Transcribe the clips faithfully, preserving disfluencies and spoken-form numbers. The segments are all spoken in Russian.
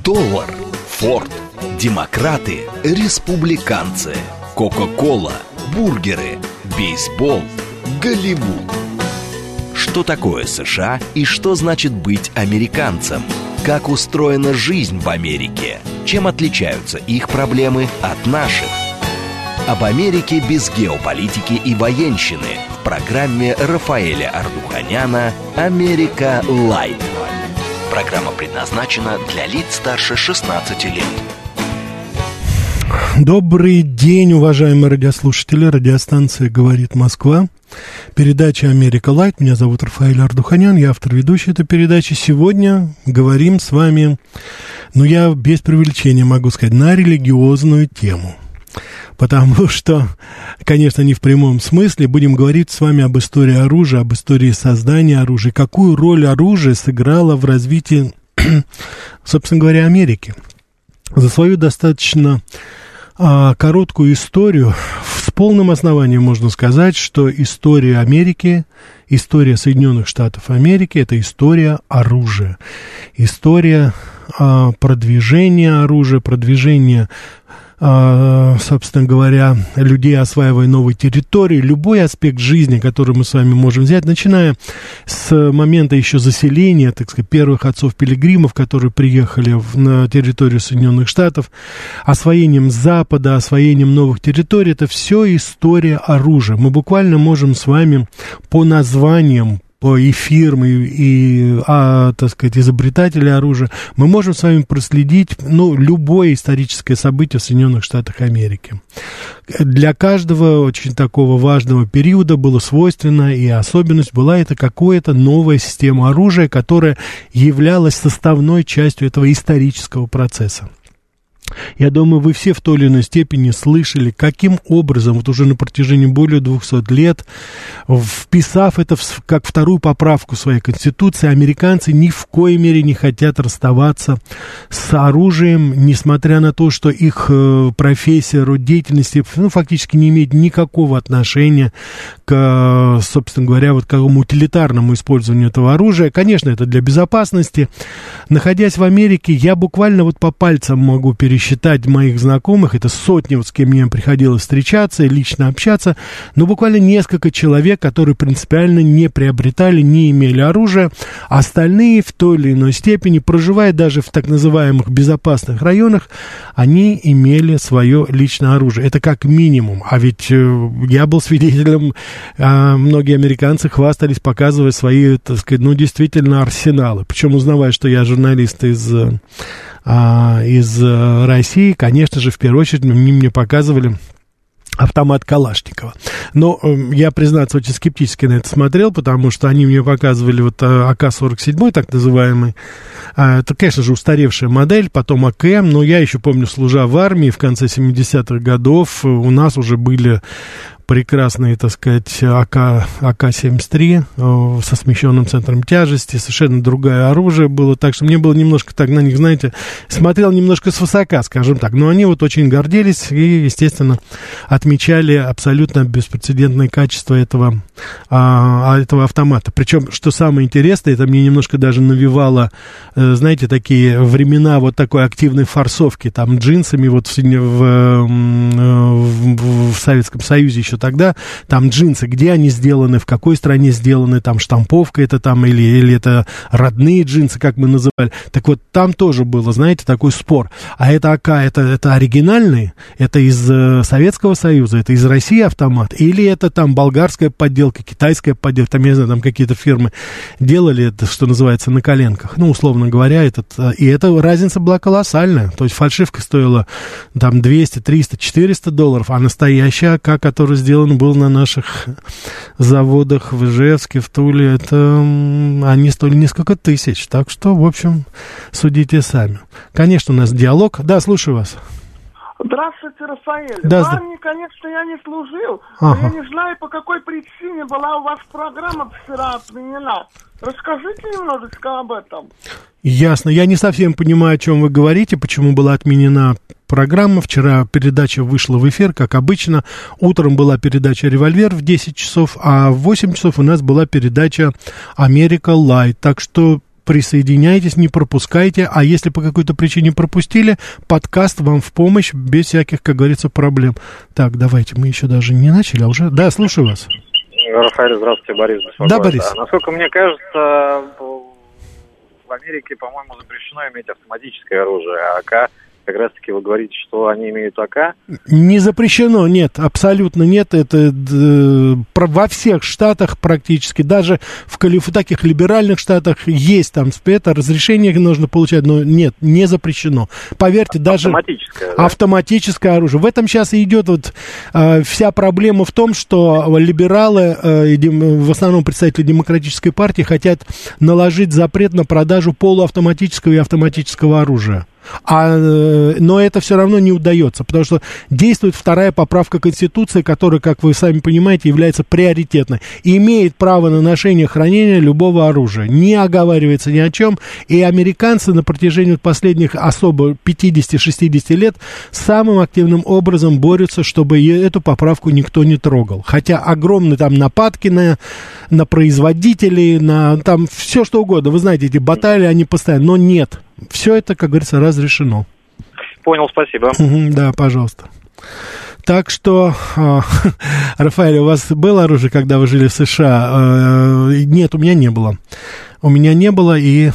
Доллар, Форд, демократы, республиканцы, Кока-кола, бургеры, бейсбол, Голливуд. Что такое США и что значит быть американцем? Как устроена жизнь в Америке? Чем отличаются их проблемы от наших? Об Америке без геополитики и военщины в программе Рафаэля Ардуханяна «Америка Лайт». Программа предназначена для лиц старше шестнадцати лет. Добрый день, уважаемые радиослушатели. Радиостанция «Говорит Москва». Передача «Америка Лайт». Меня зовут Рафаэль Ардуханян. Я автор ведущей этой передачи. Сегодня говорим с вами, ну я без преувеличения могу сказать, на религиозную тему. Потому что, конечно, не в прямом смысле, будем говорить с вами об истории оружия, об истории создания оружия, какую роль оружие сыграло в развитии, собственно говоря, Америки. За свою достаточно а, короткую историю, с полным основанием можно сказать, что история Америки, история Соединенных Штатов Америки – это история оружия, история а, продвижения оружия, продвижения, собственно говоря, людей, осваивая новые территории, любой аспект жизни, который мы с вами можем взять, начиная с момента еще заселения, так сказать, первых отцов-пилигримов, которые приехали в, на территорию Соединенных Штатов, освоением Запада, освоением новых территорий, это все история оружия. Мы буквально можем с вами по названиям, по и фирмы, и, а, так сказать, изобретатели оружия, мы можем с вами проследить, ну, любое историческое событие в Соединенных Штатах Америки. Для каждого очень такого важного периода было свойственно, и особенность была это какая-то новая система оружия, которая являлась составной частью этого исторического процесса. Я думаю, вы все в той или иной степени слышали, каким образом, вот уже на протяжении более двухсот лет, вписав это в, как вторую поправку своей Конституции, американцы ни в коей мере не хотят расставаться с оружием, несмотря на то, что их э, профессия, род деятельности, ну, фактически не имеет никакого отношения к, собственно говоря, вот к какому утилитарному использованию этого оружия. Конечно, это для безопасности. Находясь в Америке, я буквально вот по пальцам могу пересчитать считать моих знакомых, это сотни, вот с кем мне приходилось встречаться и лично общаться, но буквально несколько человек, которые принципиально не приобретали, не имели оружия, остальные в той или иной степени, проживая даже в так называемых безопасных районах, они имели свое личное оружие. Это как минимум. А ведь э, я был свидетелем, э, многие американцы хвастались, показывая свои, так сказать, ну, действительно, арсеналы. Причем, узнавая, что я журналист из... Э, из России, конечно же, в первую очередь они мне показывали автомат Калашникова. Но э, я, признаться, очень скептически на это смотрел, потому что они мне показывали вот а ка сорок семь, так называемый. А, это, конечно же, устаревшая модель, потом а ка эм, но я еще помню, служа в армии в конце семидесятых годов, у нас уже были прекрасные, так сказать, а ка семьдесят три э, со смещенным центром тяжести, совершенно другое оружие было, так что мне было немножко так на них, знаете, смотрел немножко свысока, скажем так, но они вот очень гордились и, естественно, отмечали абсолютно беспрецедентное качество этого, а, этого автомата. Причем, что самое интересное, это мне немножко даже навевало, э, знаете, такие времена вот такой активной форсовки, там, джинсами вот в, в, в, в Советском Союзе еще тогда, там джинсы, где они сделаны, в какой стране сделаны, там штамповка это там, или, или это родные джинсы, как мы называли. Так вот, там тоже было, знаете, такой спор. А это а ка, это, это оригинальный, это из э, Советского Союза, это из России автомат, или это там болгарская подделка, китайская подделка, там, я не знаю, там какие-то фирмы делали это, что называется, на коленках, ну, условно говоря, этот, и эта разница была колоссальная. То есть фальшивка стоила там двести, триста, четыреста долларов, а настоящая а ка, которая сделана был на наших заводах в Ижевске, в Туле, это они стоили несколько тысяч. Так что, в общем, судите сами. Конечно, у нас диалог. Да, слушаю вас. Здравствуйте, Рафаэль. Да, в да. армии, конечно, я не служил, ага. но я не знаю, по какой причине была у вас программа вчера отменена. Расскажите немножечко об этом. Ясно. Я не совсем понимаю, о чем вы говорите, почему была отменена программа. Вчера передача вышла в эфир, как обычно. Утром была передача «Револьвер» в десять часов, а в восемь часов у нас была передача «Америка Лайт». Так что присоединяйтесь, не пропускайте, а если по какой-то причине пропустили, подкаст вам в помощь, без всяких, как говорится, проблем. Так, давайте, мы еще даже не начали, а уже... Да, слушаю вас. Рафаэль, здравствуйте, Борис. Беспокоит. Да, Борис. А, насколько мне кажется, в Америке, по-моему, запрещено иметь автоматическое оружие, а АК... Как раз-таки вы говорите, что они имеют АК? Не запрещено, нет, абсолютно нет. Это э, во всех штатах практически, даже в Калиф... таких либеральных штатах есть там это разрешение нужно получать, но нет, не запрещено. Поверьте, даже автоматическое, да? автоматическое оружие. В этом сейчас и идет вот э, вся проблема в том, что либералы, э, в основном представители демократической партии, хотят наложить запрет на продажу полуавтоматического и автоматического оружия. А, но это все равно не удается, потому что действует вторая поправка Конституции, которая, как вы сами понимаете, является приоритетной. И имеет право на ношение и хранение любого оружия. Не оговаривается ни о чем. И американцы на протяжении последних особо пятьдесят-шестьдесят лет самым активным образом борются, чтобы эту поправку никто не трогал. Хотя огромные там нападки на, на производителей, на там все что угодно. Вы знаете, эти баталии, они постоянно, но нет. Все это, как говорится, разрешено. Понял, спасибо. Да, пожалуйста. Так что, э, Рафаэль, у вас было оружие, когда вы жили в США? Э, нет, у меня не было. У меня не было, и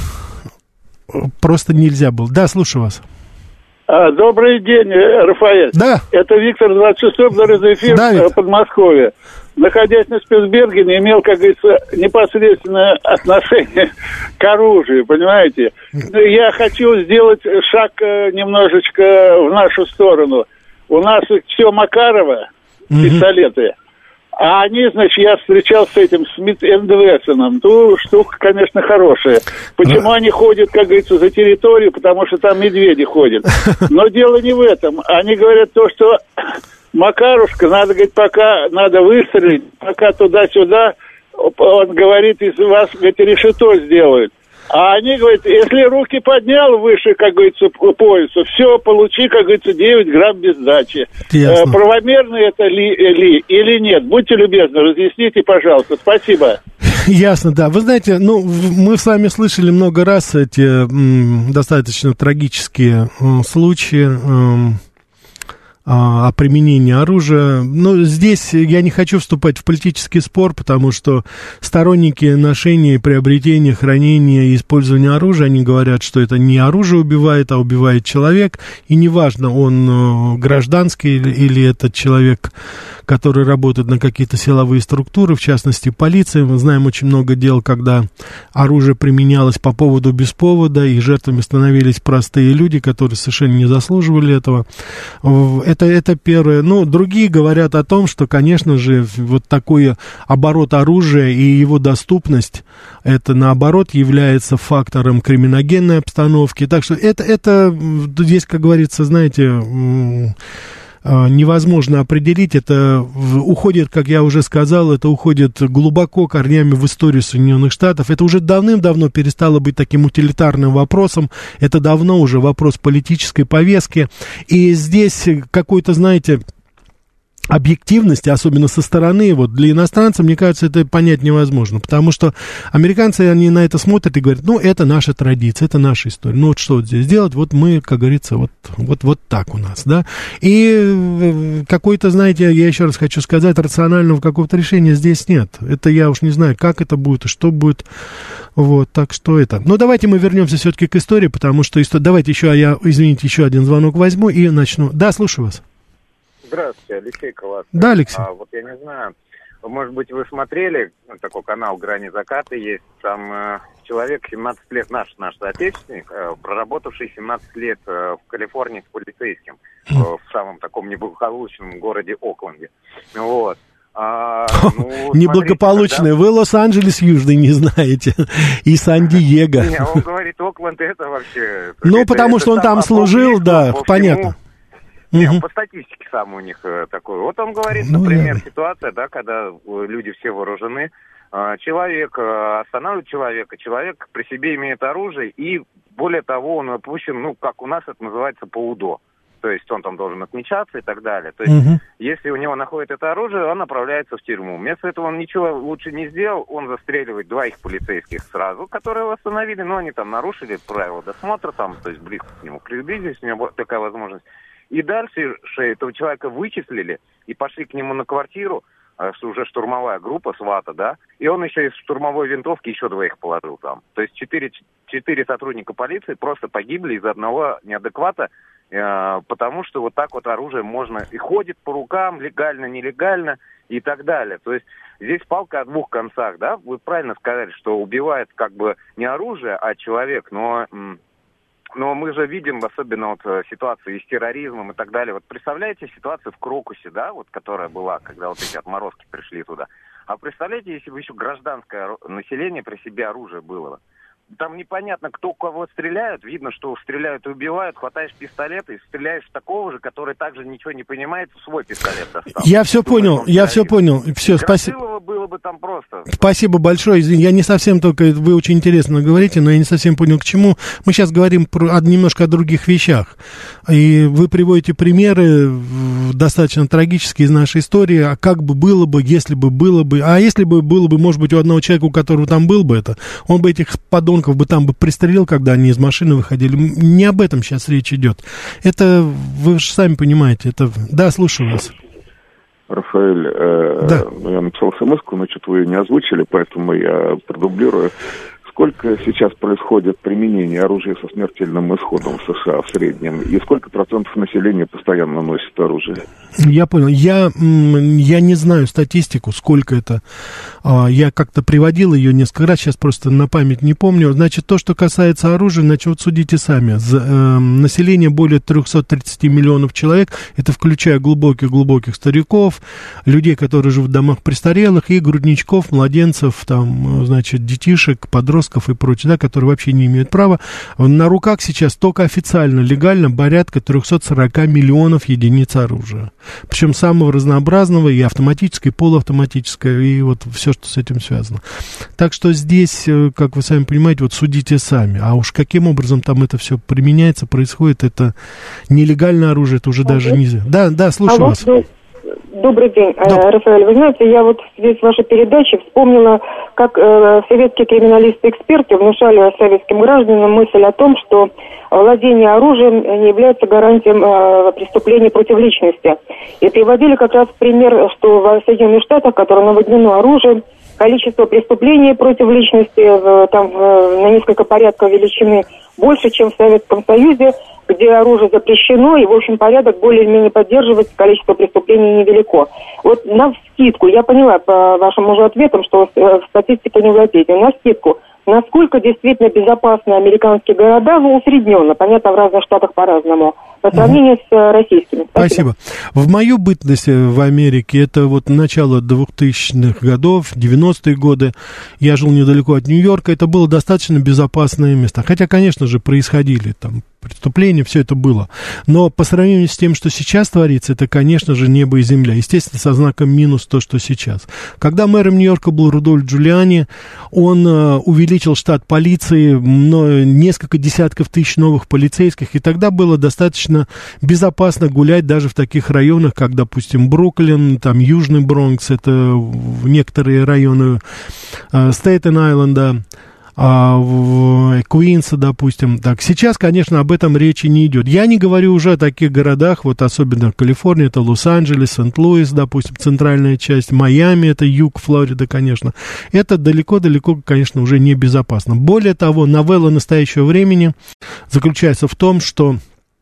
просто нельзя было. Да, слушаю вас. А, добрый день, Рафаэль. Да. Это Виктор, двадцать шестой, второй эфир, да, Подмосковье. Находясь на Спицбергене, имел, как говорится, непосредственное отношение к оружию, понимаете? Я хочу сделать шаг немножечко в нашу сторону. У нас все Макарова, пистолеты, а они, значит, я встречался с этим Смит энд Вессоном. Ну, штука, конечно, хорошая. Почему они ходят, как говорится, за территорию? Потому что там медведи ходят. Но дело не в этом. Они говорят то, что... Макарушка, надо, говорит, пока надо выстрелить, пока туда-сюда, он говорит, из вас, говорит, решето сделают. А они, говорят, если руки поднял выше, как говорится, по поясу, все, получи, как говорится, девять грамм без сдачи. Э, правомерно это ли, ли или нет? Будьте любезны, разъясните, пожалуйста. Спасибо. Ясно, да. Вы знаете, ну, мы с вами слышали много раз эти м, достаточно трагические м, случаи, м, о применении оружия. Но здесь я не хочу вступать в политический спор, потому что сторонники ношения, приобретения, хранения и использования оружия, они говорят, что это не оружие убивает, а убивает человек, и неважно, он гражданский или, или это человек, который работает на какие-то силовые структуры, в частности, полиция. Мы знаем очень много дел, когда оружие применялось по поводу без повода, и жертвами становились простые люди, которые совершенно не заслуживали этого. Это, это первое. Ну, другие говорят о том, что, конечно же, вот такой оборот оружия и его доступность, это, наоборот, является фактором криминогенной обстановки. Так что это, это здесь, как говорится, знаете, невозможно определить. Это уходит, как я уже сказал, это уходит глубоко корнями в историю Соединенных Штатов. Это уже давным-давно перестало быть таким утилитарным вопросом. Это давно уже вопрос политической повестки. И здесь какой-то, знаете, объективности, особенно со стороны, вот для иностранцев, мне кажется, это понять невозможно, потому что американцы, они на это смотрят и говорят, ну, это наша традиция, это наша история, ну, вот что вот здесь делать, вот мы, как говорится, вот, вот, вот так у нас, да, и какой-то, знаете, я еще раз хочу сказать, рационального какого-то решения здесь нет, это я уж не знаю, как это будет и что будет, вот, так что это, ну, давайте мы вернемся все-таки к истории, потому что, давайте еще, я, извините, еще один звонок возьму и начну, да, слушаю вас. Здравствуйте, Алексей Колосов. Да, Алексей. А, вот я не знаю, может быть, вы смотрели, такой канал «Грани заката» есть, там э, человек семнадцать лет, наш, наш соотечественник, э, проработавший семнадцать лет э, в Калифорнии с полицейским, э, в самом таком неблагополучном городе Окленде. Вот. А, ну, неблагополучный. Когда... Вы Лос-Анджелес Южный не знаете. И Сан-Диего. Не, он говорит, Окленд это вообще... Ну, это, потому это что он там служил, да, понятно. Не, угу. По статистике сам у них э, такой. Вот он говорит, ну, например, да. Ситуация, да, когда люди все вооружены, э, человек э, останавливает человека, человек при себе имеет оружие, и более того, он опущен, ну, как у нас это называется, по УДО. то есть он там должен отмечаться и так далее. То есть угу. если у него находят это оружие, он направляется в тюрьму. Вместо этого он ничего лучше не сделал, он застреливает двоих полицейских сразу, которые его остановили, но они там нарушили правила досмотра, там, то есть близко к нему приблизились, у него была такая возможность. И дальше этого человека вычислили и пошли к нему на квартиру, уже штурмовая группа СВАТа, да, и он еще из штурмовой винтовки еще двоих положил там. То есть четыре, четыре сотрудника полиции просто погибли из-за одного неадеквата, э, потому что вот так вот оружие можно и ходит по рукам, легально, нелегально и так далее. То есть здесь палка о двух концах, да, вы правильно сказали, что убивает как бы не оружие, а человек, но... М- Но мы же видим, особенно вот ситуацию и с терроризмом и так далее. Вот представляете ситуацию в Крокусе, да, вот которая была, когда вот эти отморозки пришли туда. А представляете, если бы еще гражданское население при себе оружие было? Там непонятно, кто кого стреляет. Видно, что стреляют и убивают. Хватаешь пистолет и стреляешь в такого же, который также ничего не понимает, в свой пистолет достал. Я все понял, я все понял. Все, спасибо. Было бы там просто. Спасибо большое. Извини, я не совсем только... Вы очень интересно говорите, но я не совсем понял, к чему. Мы сейчас говорим про, немножко о других вещах. И вы приводите примеры достаточно трагические из нашей истории. А как бы было бы, если бы было бы... А если бы было бы, может быть, у одного человека, у которого там был бы это, он бы этих подонков бы там бы пристрелил, когда они из машины выходили. Не об этом сейчас речь идет. Это, вы же сами понимаете, это... Да, слушаю вас. Рафаэль, э, да. я написал смс-ку, но что-то вы ее не озвучили, поэтому я продублирую. Сколько сейчас происходит применение оружия со смертельным исходом в США в среднем? И сколько процентов населения постоянно носит оружие? Я понял. Я, я не знаю статистику, сколько это. Я как-то приводил ее несколько раз, сейчас просто на память не помню. Значит, то, что касается оружия, значит, вот судите сами. Население более триста тридцать миллионов человек, это включая глубоких-глубоких стариков, людей, которые живут в домах престарелых, и грудничков, младенцев, там, значит, детишек, подростков и прочее, да, которые вообще не имеют права. На руках сейчас только официально, легально порядка триста сорок миллионов единиц оружия. Причем самого разнообразного, и автоматическое, и полуавтоматическое, и вот все, что с этим связано. Так что здесь, как вы сами понимаете, вот судите сами. А уж каким образом там это все применяется, происходит, это нелегальное оружие, это уже а даже нельзя. Да, да, слушаю а вас. Вот, добрый день, да. Рафаэль. Вы знаете, я вот в связи с вашей передачей вспомнила, как э, советские криминалисты-эксперты внушали советским гражданам мысль о том, что владение оружием не является гарантией э, преступления против личности. И приводили как раз пример, что в Соединенных Штатах, которое наводнено оружием, количество преступлений против личности в, там, в, на несколько порядков величины больше, чем в Советском Союзе, где оружие запрещено, и, в общем, порядок более-менее поддерживать, количество преступлений невелико. Вот на вскидку, я поняла по вашим уже ответам, что в статистике не владеете, на вскидку, насколько действительно безопасны американские города, ну, усредненно, понятно, в разных штатах по-разному, по сравнению с российскими. Спасибо. Спасибо. В мою бытность в Америке, это вот начало двухтысячных годов, девяностые годы, я жил недалеко от Нью-Йорка, это было достаточно безопасное место. Хотя, конечно же, происходили там преступления, все это было. Но по сравнению с тем, что сейчас творится, это, конечно же, небо и земля. Естественно, со знаком минус то, что сейчас. Когда мэром Нью-Йорка был Рудольф Джулиани, он э, увеличил штат полиции, но несколько десятков тысяч новых полицейских, и тогда было достаточно безопасно гулять даже в таких районах, как, допустим, Бруклин, там Южный Бронкс, это некоторые районы э, Стейтен-Айленда, а в Куинса, допустим. Так, сейчас, конечно, об этом речи не идет. Я не говорю уже о таких городах, вот особенно в Калифорнии, это Лос-Анджелес, Сент-Луис, допустим, центральная часть, Майами, это юг Флориды, конечно. Это далеко-далеко, конечно, уже небезопасно. Более того, новелла настоящего времени заключается в том, что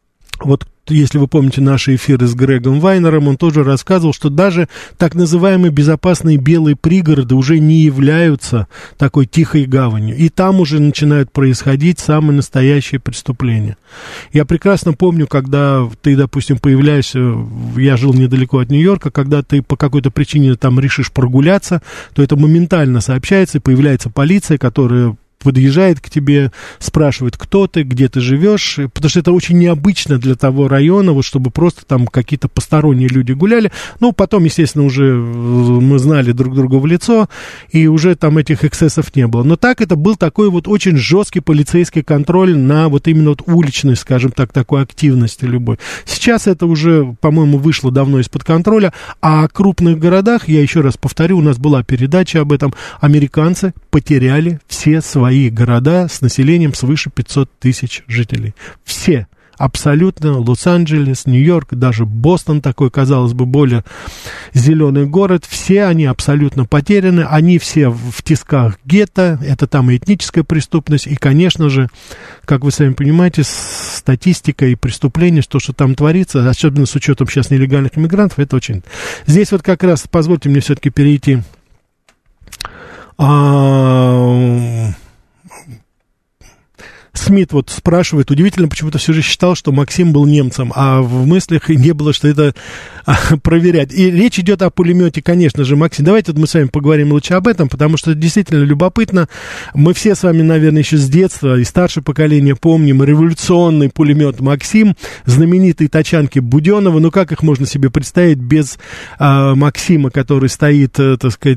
вот если вы помните наши эфиры с Грегом Вайнером, он тоже рассказывал, что даже так называемые безопасные белые пригороды уже не являются такой тихой гаванью. И там уже начинают происходить самые настоящие преступления. Я прекрасно помню, когда ты, допустим, появляешься, я жил недалеко от Нью-Йорка, когда ты по какой-то причине там решишь прогуляться, то это моментально сообщается, и появляется полиция, которая подъезжает к тебе, спрашивает, кто ты, где ты живешь, потому что это очень необычно для того района, вот чтобы просто там какие-то посторонние люди гуляли. Ну, потом, естественно, уже мы знали друг друга в лицо, и уже там этих эксцессов не было. Но так это был такой вот очень жесткий полицейский контроль на вот именно вот уличной, скажем так, такой активности любой. Сейчас это уже, по-моему, вышло давно из-под контроля, а в крупных городах, я еще раз повторю, у нас была передача об этом, американцы потеряли все свои города с населением свыше пятьсот тысяч жителей. Все. Абсолютно. Лос-Анджелес, Нью-Йорк, даже Бостон, такой, казалось бы, более зеленый город. Все они абсолютно потеряны. Они все в тисках гетто. Это там и этническая преступность. И, конечно же, как вы сами понимаете, статистика и преступления, то, что там творится, особенно с учетом сейчас нелегальных иммигрантов, это очень... Здесь вот как раз, позвольте мне все-таки перейти... А... Смит вот спрашивает, удивительно, почему-то все же считал, что Максим был немцем, а в мыслях не было, что это а, проверять. И речь идет о пулемете, конечно же, Максим. Давайте вот мы с вами поговорим лучше об этом, потому что это действительно любопытно. Мы все с вами, наверное, еще с детства и старшее поколение помним революционный пулемет Максим, знаменитые тачанки Буденова. Ну, как их можно себе представить без а, Максима, который стоит, так сказать,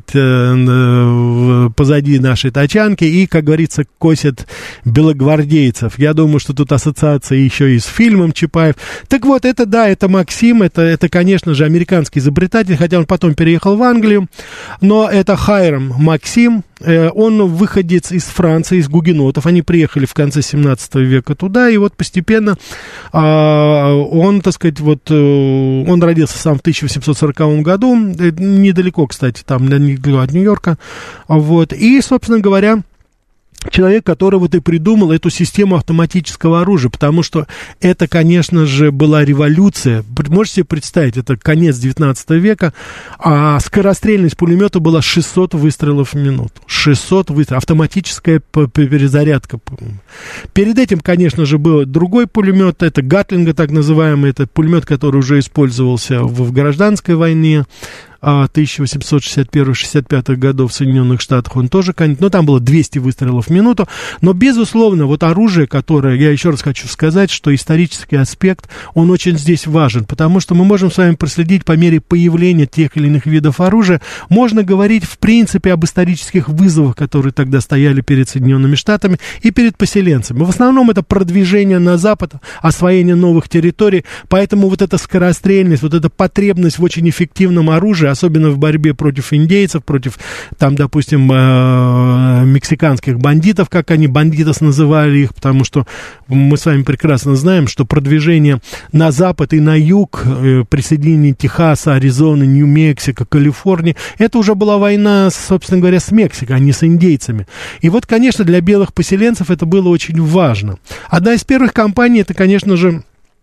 а, позади нашей тачанки и, как говорится, косит белогвардейцев. Я думаю, что тут ассоциация еще и с фильмом Чапаев. Так вот, это, да, это Максим, это, это, конечно же, американский изобретатель, хотя он потом переехал в Англию, но это Хайрам Максим, э, он выходец из Франции, из гугенотов, они приехали в конце семнадцатого века туда, и вот постепенно э, он, так сказать, вот, э, он родился сам в тысяча восемьсот сороковом году, э, недалеко, кстати, там, недалеко от Нью-Йорка, вот, и, собственно говоря, человек, который вот и придумал эту систему автоматического оружия, потому что это, конечно же, была революция. Можете себе представить, это конец девятнадцатого века, а скорострельность пулемета была шестьсот выстрелов в минуту. шестьсот выстрелов, автоматическая перезарядка. Перед этим, конечно же, был другой пулемет, это Гатлинга, так называемый, это пулемет, который уже использовался в, в гражданской войне, тысяча восемьсот шестьдесят первого — шестьдесят пятого годов в Соединенных Штатах, он тоже, ну, там было двести выстрелов в минуту, но, безусловно, вот оружие, которое, я еще раз хочу сказать, что исторический аспект, он очень здесь важен, потому что мы можем с вами проследить по мере появления тех или иных видов оружия, можно говорить, в принципе, об исторических вызовах, которые тогда стояли перед Соединенными Штатами и перед поселенцами. В основном это продвижение на Запад, освоение новых территорий, поэтому вот эта скорострельность, вот эта потребность в очень эффективном оружии, особенно в борьбе против индейцев, против, там, допустим, э, мексиканских бандитов, как они, бандитос называли их, потому что мы с вами прекрасно знаем, что продвижение на запад и на юг, э, присоединение Техаса, Аризоны, Нью-Мексико, Калифорнии, это уже была война, собственно говоря, с Мексикой, а не с индейцами. И вот, конечно, для белых поселенцев это было очень важно. Одна из первых кампаний, это, конечно же,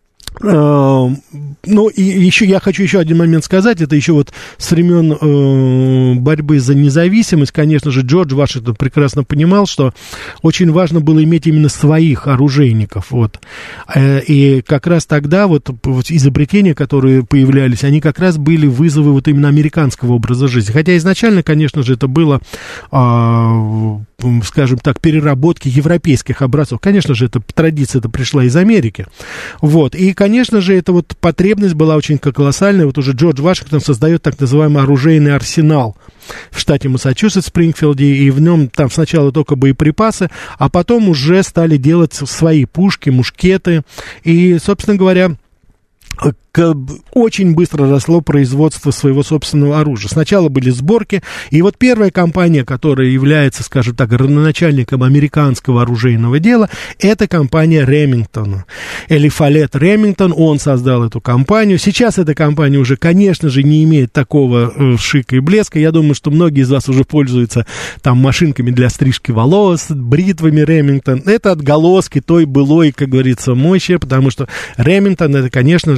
Uh, ну, и еще я хочу еще один момент сказать, это еще вот с времен uh, борьбы за независимость, конечно же, Джордж Вашингтон прекрасно понимал, что очень важно было иметь именно своих оружейников, вот, uh, и как раз тогда вот, вот изобретения, которые появлялись, они как раз были вызовы вот именно американского образа жизни, хотя изначально, конечно же, это было, uh, скажем так, переработки европейских образцов, конечно же, эта традиция это пришла из Америки, вот, и конечно же, эта вот потребность была очень колоссальная. Вот уже Джордж Вашингтон создает так называемый оружейный арсенал в штате Массачусетс, в Спрингфилде, и в нем там сначала только боеприпасы, а потом уже стали делать свои пушки, мушкеты, и, собственно говоря, очень быстро росло производство своего собственного оружия. Сначала были сборки, и вот первая компания, которая является, скажем так, родоначальником американского оружейного дела, это компания Ремингтон. Элифалет Ремингтон, он создал эту компанию. Сейчас эта компания уже, конечно же, не имеет такого э, шика и блеска. Я думаю, что многие из вас уже пользуются там машинками для стрижки волос, бритвами Ремингтон. Это отголоски той былой, как говорится, мощи, потому что Ремингтон, это, конечно же, всегда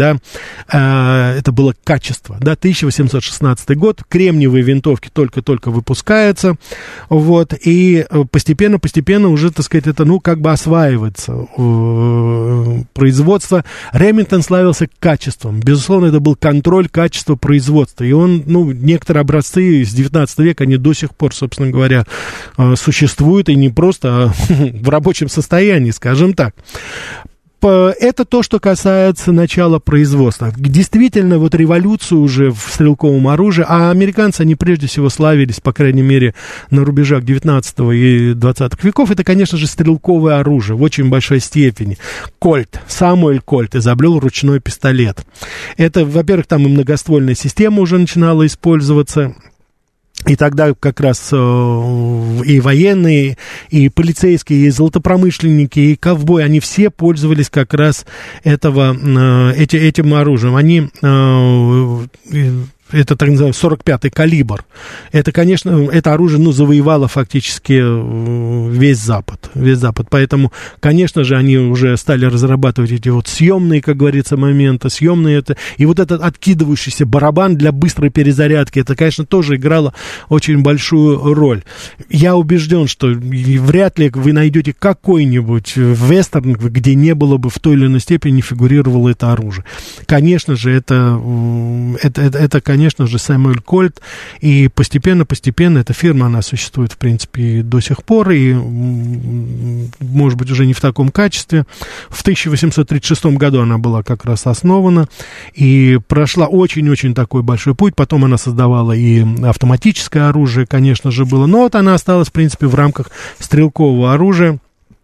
когда э, это было качество, да, тысяча восемьсот шестнадцатый год, кремниевые винтовки только-только выпускаются, вот, и постепенно-постепенно уже, так сказать, это, ну, как бы осваивается э, производство. Ремингтон славился качеством, безусловно, это был контроль качества производства, и он, ну, некоторые образцы из девятнадцатого века, они до сих пор, собственно говоря, э, существуют, и не просто а в рабочем состоянии, скажем так. Это то, что касается начала производства. Действительно, вот революцию уже в стрелковом оружии, а американцы, они прежде всего славились, по крайней мере, на рубежах девятнадцатого и двадцатых веков, это, конечно же, стрелковое оружие в очень большой степени. Кольт, Самуэль Кольт изобрел ручной пистолет. Это, во-первых, там и многоствольная система уже начинала использоваться. И тогда как раз э, и военные, и полицейские, и золотопромышленники, и ковбои, они все пользовались как раз этого, э, эти, этим оружием. Они... Э, это, так называемый, сорок пятый калибр. Это, конечно, это оружие, ну, завоевало фактически весь Запад. Весь Запад. Поэтому, конечно же, они уже стали разрабатывать эти вот съемные, как говорится, моменты. Съемные это... И вот этот откидывающийся барабан для быстрой перезарядки, это, конечно, тоже играло очень большую роль. Я убежден, что вряд ли вы найдете какой-нибудь вестерн, где не было бы в той или иной степени не фигурировало это оружие. Конечно же, это, это, это, это конечно же, Самуэль Кольт, и постепенно-постепенно эта фирма, она существует, в принципе, до сих пор, и, может быть, уже не в таком качестве. В тысяча восемьсот тридцать шестом году она была как раз основана, и прошла очень-очень такой большой путь, потом она создавала и автоматическое оружие, конечно же, было, но вот она осталась, в принципе, в рамках стрелкового оружия,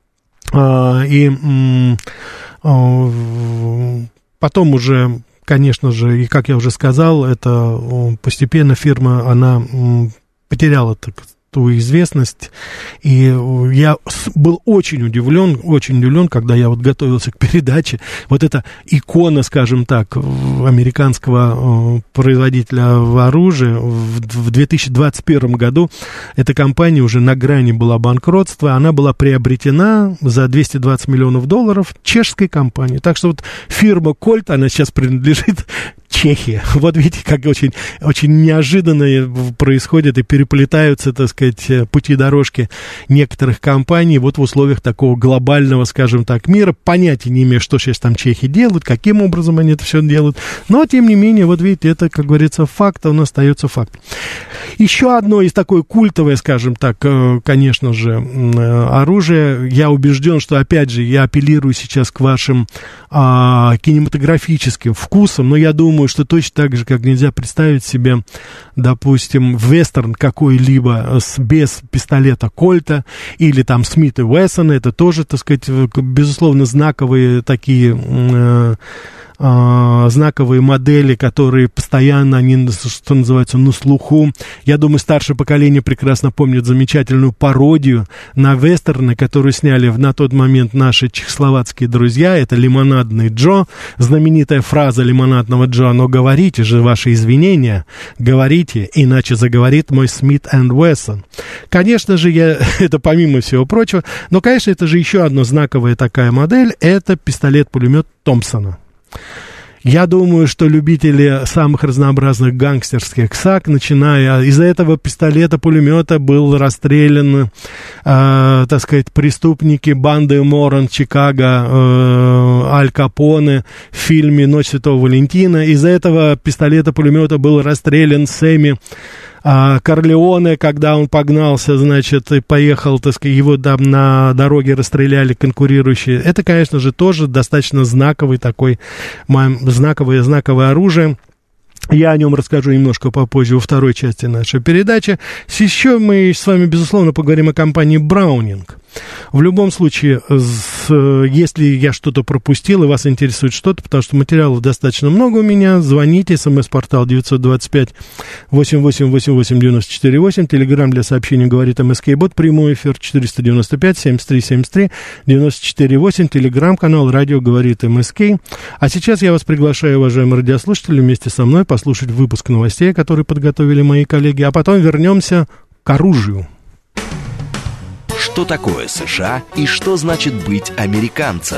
и потом уже... Конечно же, и как я уже сказал, это постепенно фирма, она потеряла так, ту известность, и я был очень удивлен, очень удивлен, когда я вот готовился к передаче, вот эта икона, скажем так, американского производителя оружия в две тысячи двадцать первом году, эта компания уже на грани была банкротства, она была приобретена за двести двадцать миллионов долларов чешской компанией, так что вот фирма Кольт, она сейчас принадлежит Чехия. Вот видите, как очень, очень неожиданно происходит и переплетаются, так сказать, пути дорожки некоторых компаний вот в условиях такого глобального, скажем так, мира. Понятия не имею, что сейчас там чехи делают, каким образом они это все делают. Но, тем не менее, вот видите, это, как говорится, факт, он остается фактом. Еще одно из такой культовое, скажем так, конечно же, оружие. Я убежден, что, опять же, я апеллирую сейчас к вашим а, кинематографическим вкусам, но я думаю, что точно так же, как нельзя представить себе, допустим, вестерн какой-либо с, без пистолета Кольта или там Смит и Вессон, это тоже, так сказать, безусловно, знаковые такие... Э, знаковые модели, которые постоянно, они, что называется, на слуху. Я думаю, старшее поколение прекрасно помнит замечательную пародию на вестерны, которую сняли на тот момент наши чехословацкие друзья. Это «Лимонадный Джо», знаменитая фраза «Лимонадного Джо», но говорите же ваши извинения, говорите, иначе заговорит мой Смит энд Вессон. Конечно же, я, это помимо всего прочего, но, конечно, это же еще одна знаковая такая модель, это пистолет-пулемет Томпсона. Я думаю, что любители самых разнообразных гангстерских саг, начиная из-за этого пистолета-пулемета, был расстрелян, э, так сказать, преступники банды Морон, Чикаго, э, Аль Капоне в фильме «Ночь Святого Валентина». Из-за этого пистолета-пулемета был расстрелян Сэмми А Корлеоне, когда он погнался, значит, и поехал, так сказать, его там на дороге расстреляли конкурирующие. Это, конечно же, тоже достаточно знаковый такой, знаковое, знаковое оружие. Я о нем расскажу немножко попозже во второй части нашей передачи. Еще мы с вами, безусловно, поговорим о компании Браунинг. В любом случае, если я что-то пропустил и вас интересует что-то, потому что материалов достаточно много у меня, звоните, смс-портал девять два пять восемь восемь восемь восемь девять четыре восемь, телеграмм для сообщений говорит МСК-бот, прямой эфир четыреста девяносто пять семьдесят три семьдесят три девяносто четыре восемь, телеграм-канал радио говорит МСК. А сейчас я вас приглашаю, уважаемые радиослушатели, вместе со мной послушать выпуск новостей, которые подготовили мои коллеги, а потом вернемся к оружию. Что такое США и что значит быть американцем?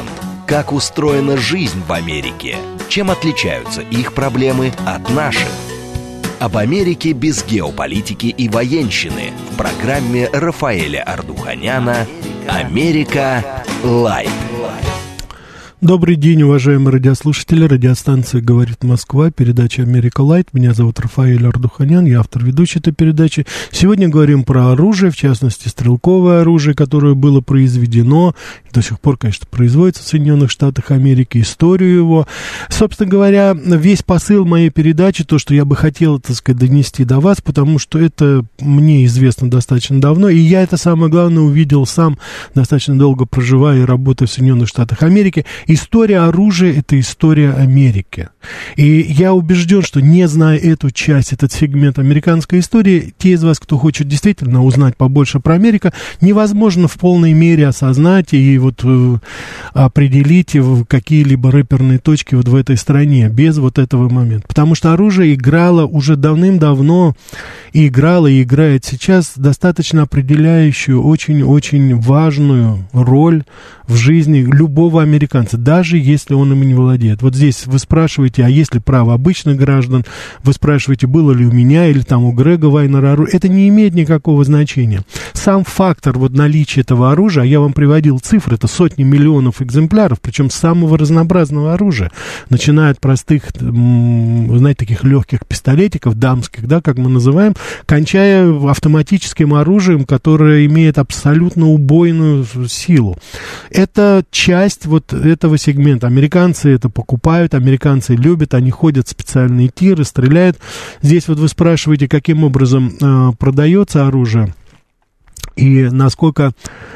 как устроена жизнь в Америке, чем отличаются их проблемы от наших. Об Америке без геополитики и военщины в программе Рафаэля Ардуханяна «Америка Лайт». Добрый день, уважаемые радиослушатели. Радиостанция «Говорит Москва», передача «Америка Лайт». Меня зовут Рафаэль Ардуханян, я автор ведущей этой передачи. Сегодня говорим про оружие, в частности, стрелковое оружие, которое было произведено, до сих пор, конечно, производится в Соединенных Штатах Америки, историю его. Собственно говоря, весь посыл моей передачи, то, что я бы хотел, так сказать, донести до вас, потому что это мне известно достаточно давно, и я это, самое главное, увидел сам, достаточно долго проживая и работая в Соединенных Штатах Америки. История оружия – это история Америки. И я убежден, что не зная эту часть, этот сегмент американской истории, те из вас, кто хочет действительно узнать побольше про Америку, невозможно в полной мере осознать и вот э, определить какие-либо рэперные точки вот в этой стране без вот этого момента. Потому что оружие играло уже давным-давно, и играло, и играет сейчас достаточно определяющую, очень-очень важную роль в жизни любого американца, даже если он им не владеет. Вот здесь вы спрашиваете, а есть ли право обычных граждан? Вы спрашиваете, было ли у меня или там у Грега Вайнера оружие? Это не имеет никакого значения. Сам фактор вот наличия этого оружия, а я вам приводил цифры, это сотни миллионов экземпляров, причем самого разнообразного оружия, начиная от простых, вы знаете, таких легких пистолетиков, дамских, да, как мы называем, кончая автоматическим оружием, которое имеет абсолютно убойную силу. Это часть вот этого сегмента. Американцы это покупают, американцы любят, они ходят в специальные тиры, стреляют. Здесь вот вы спрашиваете, каким образом э, продается оружие и насколько...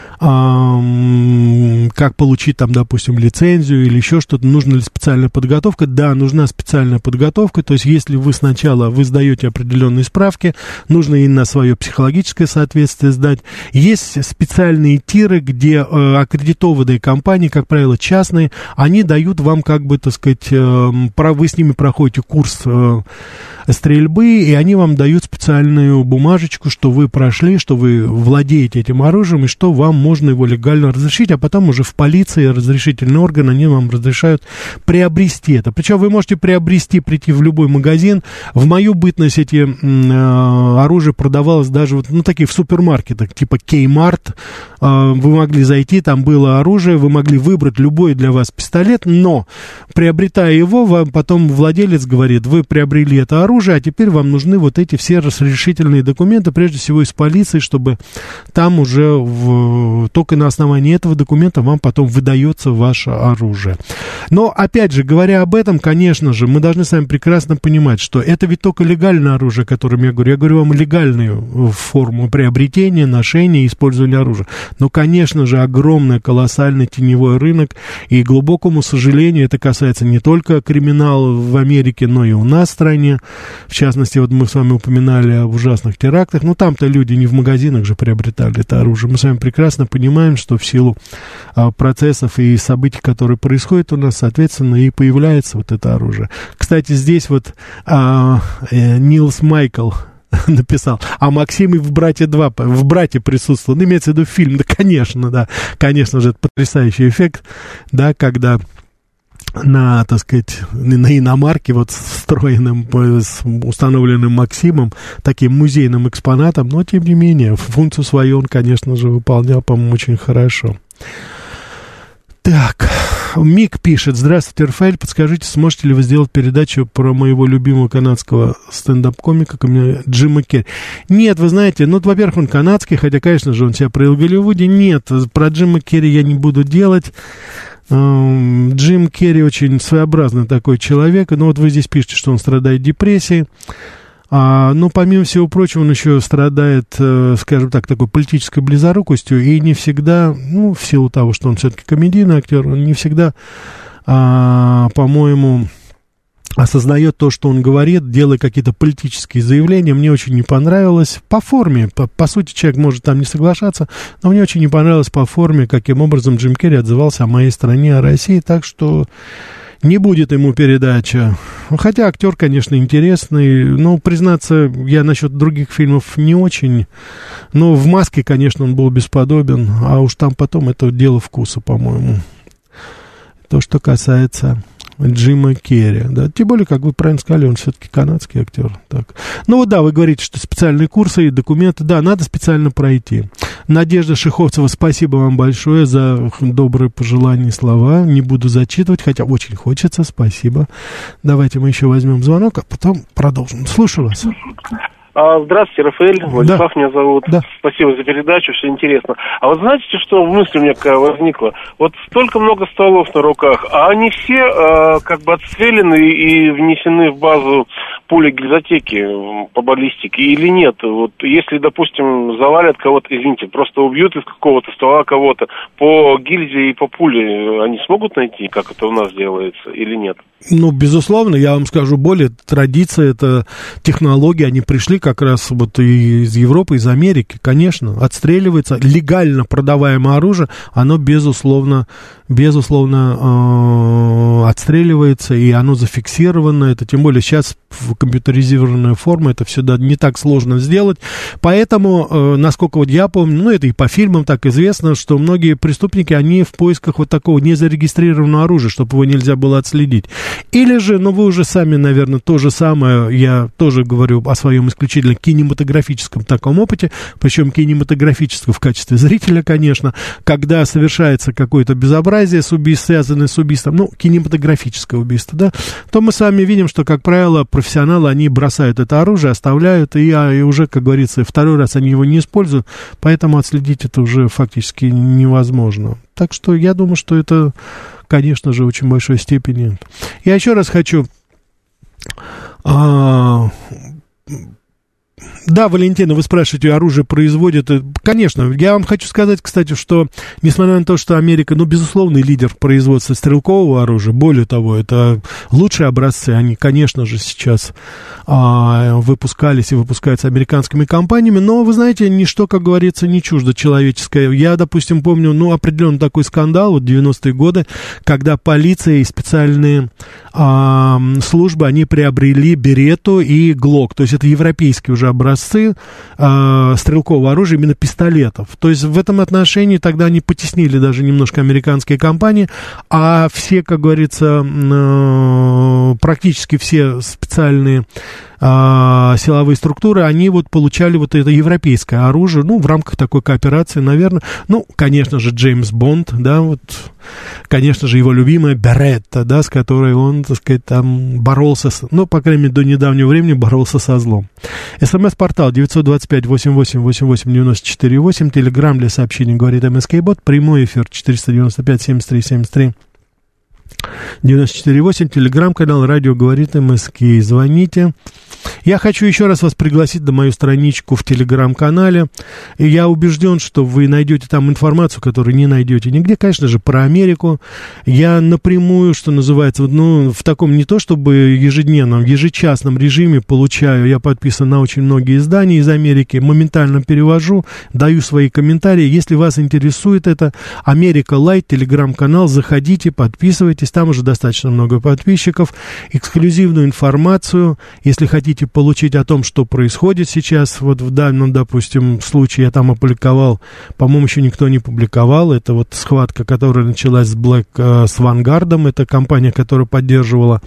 как получить там, допустим, лицензию или еще что-то, нужна ли специальная подготовка. Да, нужна специальная подготовка, то есть если вы сначала, вы сдаете определенные справки, нужно и на свое психологическое соответствие сдать. Есть специальные тиры, где э, аккредитованные компании, как правило, частные, они дают вам, как бы, так сказать, э, про, вы с ними проходите курс э, стрельбы, и они вам дают специальную бумажечку, что вы прошли, что вы владеете этим оружием, и что вам можно его легально разрешить, а потом уже в полиции разрешительный орган, они вам разрешают приобрести это. Причем вы можете приобрести, прийти в любой магазин. В мою бытность эти э, оружие продавалось даже вот, ну, такие в супермаркетах, типа Kmart. Э, вы могли зайти, там было оружие, вы могли выбрать любой для вас пистолет, но приобретая его, вам потом владелец говорит, вы приобрели это оружие, а теперь вам нужны вот эти все разрешительные документы, прежде всего из полиции, чтобы там уже в только на основании этого документа вам потом выдается ваше оружие. Но, опять же, говоря об этом, конечно же, мы должны с вами прекрасно понимать, что это ведь только легальное оружие, о котором я говорю. Я говорю вам легальную форму приобретения, ношения и использования оружия. Но, конечно же, огромный, колоссальный теневой рынок, и, к глубокому сожалению, это касается не только криминала в Америке, но и у нас в стране. В частности, вот мы с вами упоминали об ужасных терактах. Ну, там-то люди не в магазинах же приобретали это оружие. Мы с вами прекрасно понимаем, что в силу а, процессов и событий, которые происходят у нас, соответственно, и появляется вот это оружие. Кстати, здесь вот а, э, Нилс Майкл написал, а Максим и в «Брате два», в «Брате» присутствовал. Ну, имеется в виду фильм, да, конечно, да, конечно же, это потрясающий эффект, да, когда на, так сказать, на иномарке, вот встроенным, с установленным Максимом, таким музейным экспонатом, но, тем не менее, функцию свою он, конечно же, выполнял, по-моему, очень хорошо. Так, Мик пишет: здравствуйте, Рафаэль, подскажите, сможете ли вы сделать передачу про моего любимого канадского стендап-комика Джима Керри? Нет, вы знаете, ну, во-первых, он канадский, хотя, конечно же, он себя проявил в Голливуде. Нет, про Джима Керри я не буду делать. Джим Керри очень своеобразный такой человек. Ну, вот вы здесь пишете, что он страдает депрессией. А, но, помимо всего прочего, он еще страдает, э, скажем так, такой политической близорукостью. И не всегда, ну, в силу того, что он все-таки комедийный актер, он не всегда, а, по-моему, осознает то, что он говорит, делая какие-то политические заявления. Мне очень не понравилось по форме. По, по сути, человек может там не соглашаться, но мне очень не понравилось по форме, каким образом Джим Керри отзывался о моей стране, о России. Так что не будет ему передача. Хотя актер, конечно, интересный. Но, признаться, я насчет других фильмов не очень. Но в «Маске», конечно, он был бесподобен. А уж там потом это дело вкуса, по-моему. То, что касается Джима Керри, да, тем более, как вы правильно сказали, он все-таки канадский актер. Так. Ну вот да, вы говорите, что специальные курсы и документы, да, надо специально пройти. Надежда Шиховцева, спасибо вам большое за добрые пожелания и слова. Не буду зачитывать, хотя очень хочется, спасибо. Давайте мы еще возьмем звонок, а потом продолжим. Слушаю вас. Здравствуйте, Рафаэль, Владислав да. меня зовут. Да. Спасибо за передачу, все интересно. А вот знаете, что мысль у меня какая возникла? Вот столько много стволов на руках, а они все э, как бы отстреляны и внесены в базу пули гильзотеки по баллистике или нет? Вот если, допустим, завалят кого-то, извините, просто убьют из какого-то ствола кого-то, по гильзе и по пуле они смогут найти, как это у нас делается, или нет? Ну, безусловно, я вам скажу более, традиция, это технологии, они пришли как раз вот из Европы, из Америки, конечно, отстреливается, легально продаваемое оружие, оно, безусловно, безусловно, э, отстреливается, и оно зафиксировано, это тем более сейчас в компьютеризированная форма, это все да, не так сложно сделать, поэтому, э, насколько вот я помню, ну, это и по фильмам так известно, что многие преступники, они в поисках вот такого незарегистрированного оружия, чтобы его нельзя было отследить. Или же, ну, вы уже сами, наверное, то же самое, я тоже говорю о своем исключительно кинематографическом таком опыте, причем кинематографическом в качестве зрителя, конечно, когда совершается какое-то безобразие с убийством, связанное с убийством, ну, кинематографическое убийство, да, то мы с вами видим, что, как правило, профессионалы, они бросают это оружие, оставляют, и, и уже, как говорится, второй раз они его не используют, поэтому отследить это уже фактически невозможно. Так что я думаю, что это, конечно же, в очень большой степени. Я еще раз хочу... А, да, Валентина, вы спрашиваете, оружие производят. Конечно, я вам хочу сказать, кстати, что, несмотря на то, что Америка, ну, безусловный лидер в производстве стрелкового оружия, более того, это лучшие образцы, они, конечно же, сейчас а, выпускались и выпускаются американскими компаниями, но, вы знаете, ничто, как говорится, не чуждо человеческое. Я, допустим, помню, ну, определенно такой скандал, вот девяностые годы, когда полиция и специальные а, службы, они приобрели Беретту и Глок, то есть это европейские уже образцы э, стрелкового оружия, именно пистолетов. То есть в этом отношении тогда они потеснили даже немножко американские компании, а все, как говорится, э, практически все специальные э, силовые структуры, они вот получали вот это европейское оружие, ну, в рамках такой кооперации, наверное. Ну, конечно же, Джеймс Бонд, да, вот, конечно же, его любимая Беретта, да, с которой он, так сказать, там боролся, с, ну, по крайней мере, до недавнего времени боролся со злом. СМС-портал девять два пять восемь восемь восемь восемь девять четыре восемь, телеграм для сообщений говорит МСК-бот, прямой эфир четыреста девяносто пять семьдесят три семьдесят три девяносто четыре восемь, телеграм-канал радио говорит МСК. Звоните. Я хочу еще раз вас пригласить на мою страничку в телеграм-канале. И я убежден, что вы найдете там информацию, которую не найдете нигде. Конечно же, про Америку. Я напрямую, что называется, ну, в таком не то чтобы ежедневном, ежечасном режиме получаю. Я подписан на очень многие издания из Америки. Моментально перевожу, даю свои комментарии. Если вас интересует это, Америка Лайт, телеграм-канал, заходите, подписывайтесь. Там уже достаточно много подписчиков. Эксклюзивную информацию, если хотите получить о том, что происходит сейчас, вот в данном, допустим, случае я там опубликовал, по-моему, еще никто не публиковал, это вот схватка, которая началась с Black, э, с Vanguard, это компания, которая поддерживала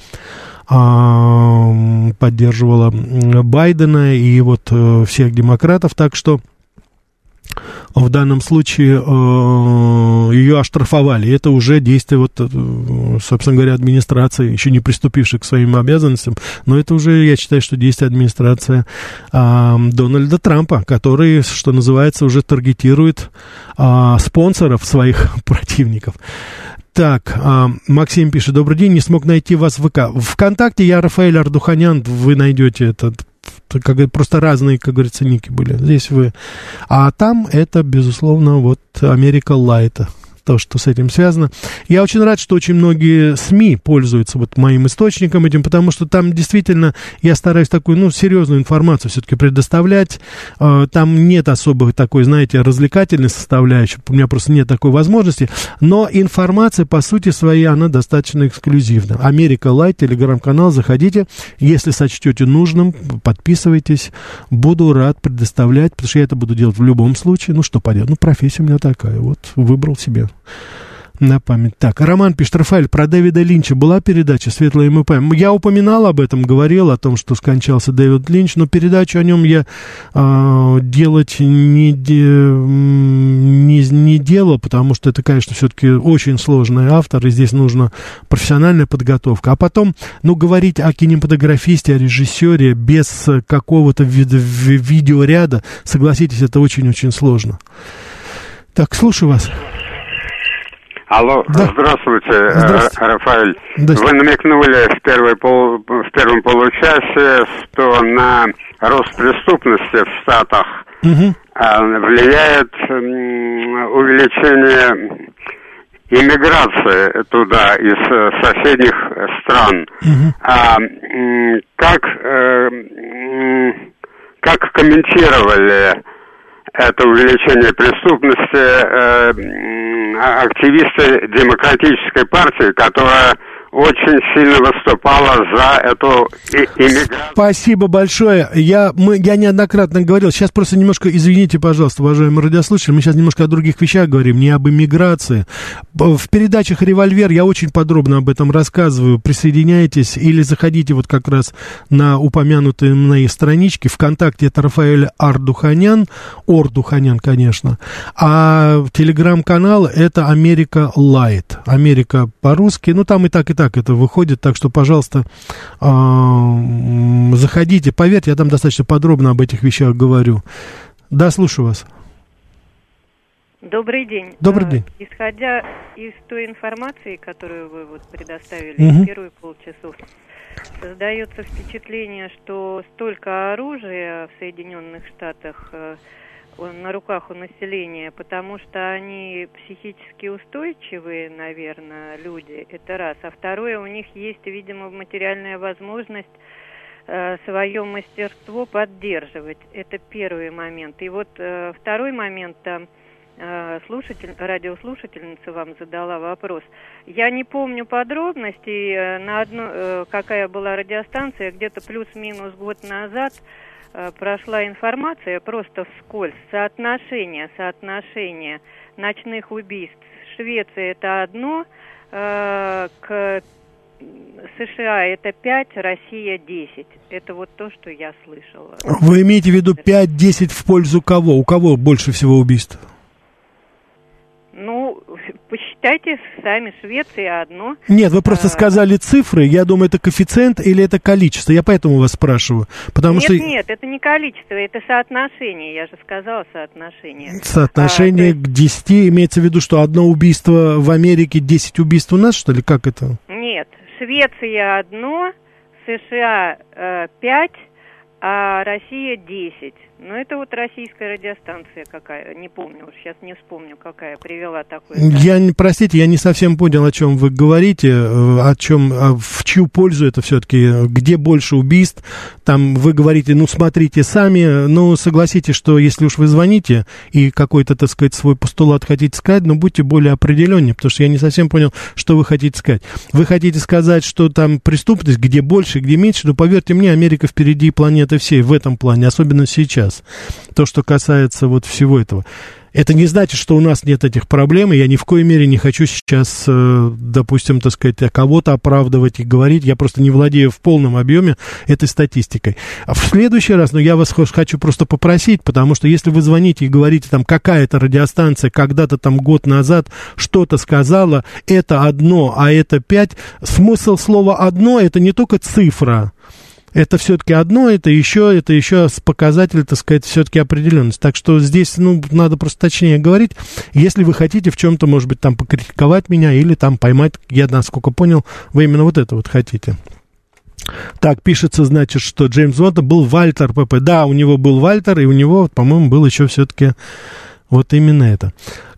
э, поддерживала Байдена и вот э, всех демократов, так что в данном случае э, ее оштрафовали. Это уже действие, вот, э, собственно говоря, администрации, еще не приступившей к своим обязанностям, но это уже, я считаю, что действие администрации э, Дональда Трампа, который, что называется, уже таргетирует э, спонсоров своих противников. Так, а, Максим пишет, добрый день, не смог найти вас в ВК. ВКонтакте я Рафаэль Ардуханян, вы найдете этот, как, просто разные, как говорится, ники были. Здесь вы. А там это, безусловно, вот Америка Лайта. То, что с этим связано. Я очень рад, что очень многие СМИ пользуются вот моим источником этим, потому что там действительно я стараюсь такую, ну, серьезную информацию все-таки предоставлять. Там нет особой такой, знаете, развлекательной составляющей, у меня просто нет такой возможности, но информация, по сути своей, она достаточно эксклюзивна. Америка Лайт, телеграм-канал, заходите, если сочтете нужным, подписывайтесь, буду рад предоставлять, потому что я это буду делать в любом случае, ну, что поделать, ну, профессия у меня такая, вот, выбрал себе На память. Так, Роман пишет: Рафаэль, про Дэвида Линча была передача «Светлое МП»? Я упоминал об этом, говорил о том, что скончался Дэвид Линч, но передачу о нем я э, делать не, не, не делал, потому что это, конечно, все-таки очень сложный автор, и здесь нужна профессиональная подготовка. А потом, ну, говорить о кинематографисте, о режиссере без какого-то вида, видеоряда, согласитесь, это очень-очень сложно. Так, слушаю вас. Алло, да. Здравствуйте, Здравствуйте, Рафаэль. Здравствуйте. Вы намекнули в, первой пол, в первом получасе, что на рост преступности в Штатах угу. влияет увеличение иммиграции туда из соседних стран. Угу. А, как, как комментировали это увеличение преступности э, активисты Демократической партии, которая очень сильно выступала за эту иммиграцию. Спасибо большое. Я, мы, я неоднократно говорил, сейчас просто немножко, извините, пожалуйста, уважаемые радиослушатели, мы сейчас немножко о других вещах говорим, не об иммиграции. В передачах «Револьвер» я очень подробно об этом рассказываю. Присоединяйтесь или заходите вот как раз на упомянутые мои странички. ВКонтакте это Рафаэль Ардуханян, Ордуханян, конечно. А телеграм-канал это Америка Лайт. Америка по-русски, ну там и так, и так это выходит, так что, пожалуйста, заходите. Поверьте, я там достаточно подробно об этих вещах говорю. Да, слушаю вас. Добрый день. Добрый день. Исходя из той информации, которую вы вот предоставили угу. в первые полчасов, создается впечатление, что столько оружия в Соединенных Штатах на руках у населения, потому что они психически устойчивые, наверное, люди, это раз. А второе, у них есть, видимо, материальная возможность э, свое мастерство поддерживать. Это первый момент. И вот э, второй момент, там, э, слушатель, радиослушательница вам задала вопрос. Я не помню подробностей, э, на одну, э, какая была радиостанция, где-то плюс-минус год назад прошла информация просто вскользь. Соотношение, соотношение ночных убийств. Швеция это одно, э, к США это пять, Россия десять. Это вот то, что я слышала. Вы имеете в виду пять-десять в пользу кого? У кого больше всего убийств? Ну, посчитайте сами, Швеция одно. Нет, вы просто а... сказали цифры, я думаю, это коэффициент или это количество, я поэтому вас спрашиваю. Потому нет, что... нет, это не количество, это соотношение, я же сказала соотношение. Соотношение а, к десяти, имеется в виду, что одно убийство в Америке, десять убийств у нас, что ли, как это? Нет, Швеция одно, США э, пять, а Россия десять. Ну, это вот российская радиостанция какая, не помню, уж сейчас не вспомню, какая привела такую. Я, простите, я не совсем понял, о чем вы говорите, о чем, в чью пользу это все-таки, где больше убийств, там вы говорите, ну, смотрите сами, ну, согласитесь, что если уж вы звоните и какой-то, так сказать, свой постулат хотите сказать, ну, будьте более определеннее, потому что я не совсем понял, что вы хотите сказать. Вы хотите сказать, что там преступность, где больше, где меньше, но поверьте мне, Америка впереди планеты всей в этом плане, особенно сейчас. То, что касается вот всего этого. Это не значит, что у нас нет этих проблем, и я ни в коей мере не хочу сейчас, допустим, так сказать, кого-то оправдывать и говорить. Я просто не владею в полном объеме этой статистикой. А в следующий раз, ну, я вас хочу просто попросить, потому что если вы звоните и говорите, там, какая-то радиостанция когда-то там год назад что-то сказала, это одно, а это пять, смысл слова «одно» — это не только цифра. Это все-таки одно, это еще, это еще показатель, так сказать, все-таки определенность. Так что здесь, ну, надо просто точнее говорить. Если вы хотите в чем-то, может быть, там покритиковать меня или там поймать, я, насколько понял, вы именно вот это вот хотите. Так, пишется, значит, что Джеймс Бонд был Вальтер ПП. Да, у него был Вальтер, и у него, по-моему, был еще все-таки вот именно это.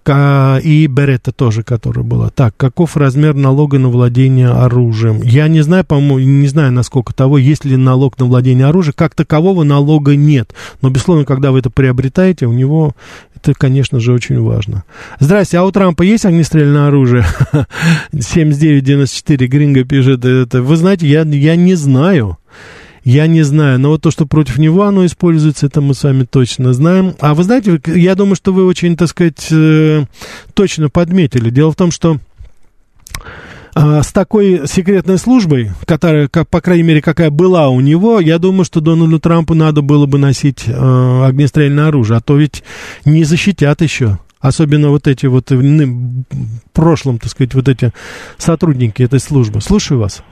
И Беретта тоже, которая была. Так, каков размер налога на владение оружием? Я не знаю, по-моему, не знаю, насколько того, есть ли налог на владение оружием. Как такового налога нет. Но, безусловно, когда вы это приобретаете, у него это, конечно же, очень важно. Здрасте, а у Трампа есть огнестрельное оружие? семьдесят девять девяносто четыре Гринго пишет это. Вы знаете, я, я не знаю. Я не знаю, но вот то, что против него оно используется, это мы с вами точно знаем. А вы знаете, я думаю, что вы очень, так сказать, точно подметили. Дело в том, что с такой секретной службой, которая, как, по крайней мере, какая была у него, я думаю, что Дональду Трампу надо было бы носить э, огнестрельное оружие, а то ведь не защитят еще. Особенно вот эти вот в прошлом, так сказать, вот эти сотрудники этой службы. Слушаю вас.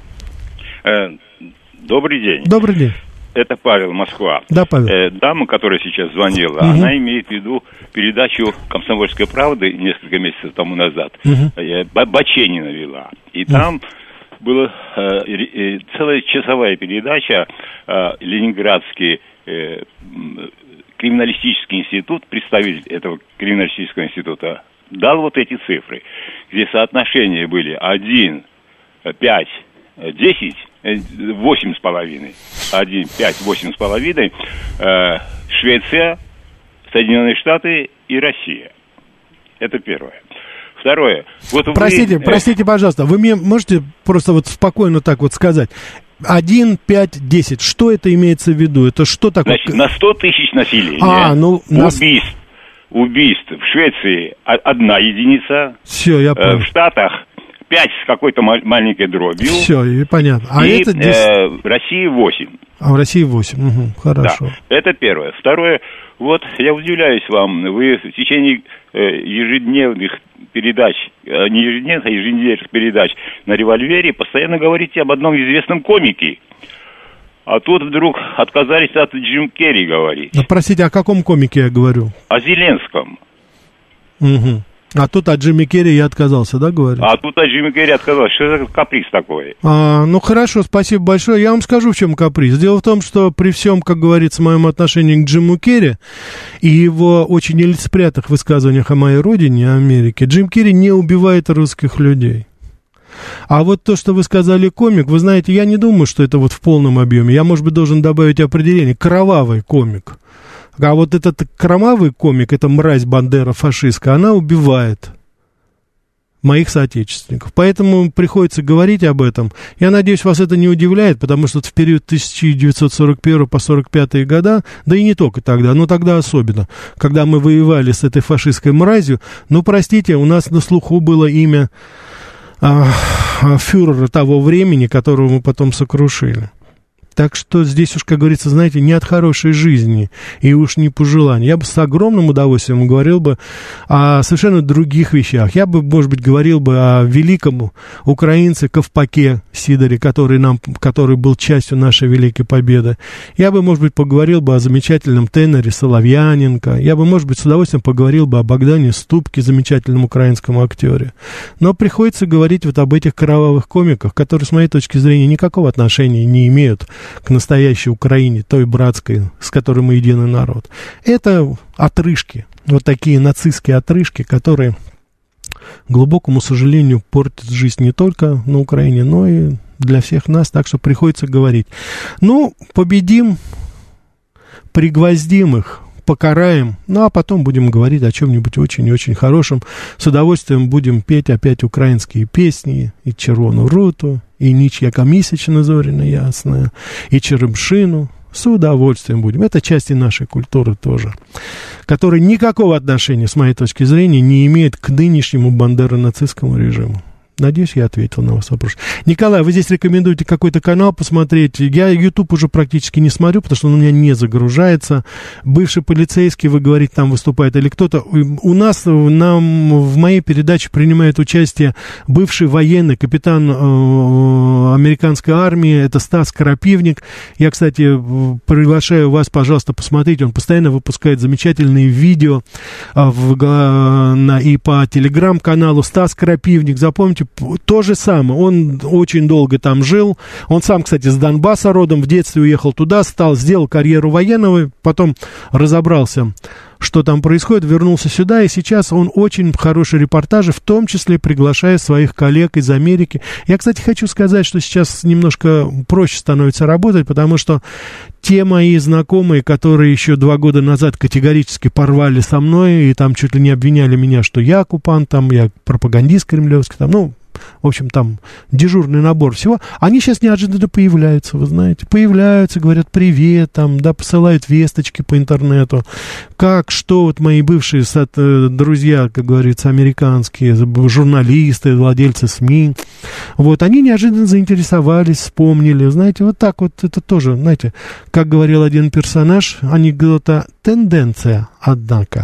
Добрый день. Добрый день. Это Павел, Москва. Да, Павел. Э, дама, которая сейчас звонила, угу. она имеет в виду передачу «Комсомольской правды» несколько месяцев тому назад. Угу. Э, Баченина вела. И угу. там была э, э, целая часовая передача э, «Ленинградский э, криминалистический институт», представитель этого криминалистического института, дал вот эти цифры, где соотношения были один, пять, десять, восемь с половиной, один, пять, восемь с половиной, Швеция, Соединенные Штаты и Россия. Это первое. Второе. Вот простите, вы... простите, пожалуйста, вы мне можете просто вот спокойно так вот сказать? один, пять, десять. Что это имеется в виду? Это что такое? Значит, на сто тысяч населения а, ну, убийств, на... убийств в Швеции одна единица. Все, я понял. В Штатах пять с какой-то маленькой дробью. Все, понятно. А и это десять... э, в России восемь. А в России восемь, угу, хорошо. Да, это первое. Второе, вот я удивляюсь вам, вы в течение э, ежедневных передач, э, не ежедневных, а еженедельных передач на «Револьвере» постоянно говорите об одном известном комике. А тут вдруг отказались от Джим Керри говорить. Ну, простите, о каком комике я говорю? О Зеленском. Угу. А тут от Джимми Керри я отказался, да, говорю? А тут от Джимми Керри отказался. Что за каприз такой? А, ну, хорошо, спасибо большое. Я вам скажу, в чем каприз. Дело в том, что при всем, как говорится, моем отношении к Джиму Керри и его очень нелицеприятных высказываниях о моей родине, Америке, Джим Керри не убивает русских людей. А вот то, что вы сказали комик, вы знаете, я не думаю, что это вот в полном объеме. Я, может быть, должен добавить определение. Кровавый комик. А вот этот кровавый комик, эта мразь Бандера фашистская, она убивает моих соотечественников. Поэтому приходится говорить об этом. Я надеюсь, вас это не удивляет, потому что в период тысяча девятьсот сорок первого по сорок пятый года, да и не только тогда, но тогда особенно, когда мы воевали с этой фашистской мразью, ну, простите, у нас на слуху было имя а, фюрера того времени, которого мы потом сокрушили. Так что здесь уж, как говорится, знаете, не от хорошей жизни и уж не по желанию. Я бы с огромным удовольствием говорил бы о совершенно других вещах. Я бы, может быть, говорил бы о великом украинце Ковпаке Сидоре, который, нам, который был частью нашей великой победы. Я бы, может быть, поговорил бы о замечательном теноре Соловьяненко. Я бы, может быть, с удовольствием поговорил бы о Богдане Ступке, замечательном украинском актере. Но приходится говорить вот об этих кровавых комиках, которые, с моей точки зрения, никакого отношения не имеют к настоящей Украине, той братской, с которой мы единый народ. Это отрыжки, вот такие нацистские отрыжки, которые, к глубокому сожалению, портят жизнь не только на Украине, но и для всех нас, так что приходится говорить. Ну, победим, пригвоздим их, покараем, ну, а потом будем говорить о чем-нибудь очень и очень хорошем. С удовольствием будем петь опять украинские песни, и «Червону руту», и «Ніч яка місячна зоряна ясная», и «Черемшину». С удовольствием будем. Это части нашей культуры тоже, которая никакого отношения, с моей точки зрения, не имеет к нынешнему бандеро-нацистскому режиму. Надеюсь, я ответил на ваш вопрос. Николай, вы здесь рекомендуете какой-то канал посмотреть? Я YouTube уже практически не смотрю, потому что он у меня не загружается. Бывший полицейский, вы говорите, там выступает или кто-то. У нас, нам, в моей передаче принимает участие бывший военный, капитан э, американской армии, это Стас Крапивник. Я, кстати, приглашаю вас, пожалуйста, посмотреть. Он постоянно выпускает замечательные видео э, в, на, и по телеграм-каналу Стас Крапивник. Запомните, то же самое, он очень долго там жил, он сам, кстати, с Донбасса родом, в детстве уехал туда, стал, сделал карьеру военного, потом разобрался, что там происходит, вернулся сюда, и сейчас он очень хорошие репортажи, в том числе приглашая своих коллег из Америки. Я, кстати, хочу сказать, что сейчас немножко проще становится работать, потому что те мои знакомые, которые еще два года назад категорически порвали со мной, и там чуть ли не обвиняли меня, что я оккупант, там, я пропагандист кремлевский, там, ну, в общем, там дежурный набор всего, они сейчас неожиданно появляются, вы знаете, появляются, говорят привет, там, да, посылают весточки по интернету, как, что, вот мои бывшие друзья, как говорится, американские, журналисты, владельцы СМИ, вот, они неожиданно заинтересовались, вспомнили, знаете, вот так вот, это тоже, знаете, как говорил один персонаж, анекдота «тенденция», однако.